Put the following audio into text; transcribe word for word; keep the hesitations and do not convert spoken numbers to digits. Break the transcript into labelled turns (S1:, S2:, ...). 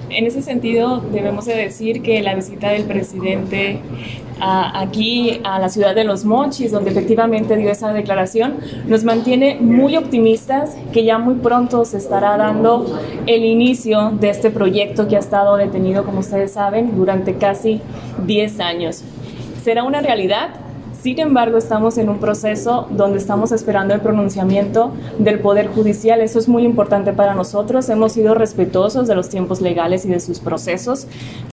S1: En ese sentido, debemos de decir que la visita del presidente a, aquí a la ciudad de Los Mochis, donde efectivamente dio esa declaración, nos mantiene muy optimistas que ya muy pronto se estará dando el inicio de este proyecto que ha estado detenido, como ustedes saben, durante casi diez años. Será una realidad. Sin embargo, estamos en un proceso donde estamos esperando el pronunciamiento del Poder Judicial. Eso es muy importante para nosotros. Hemos sido respetuosos de los tiempos legales y de sus procesos.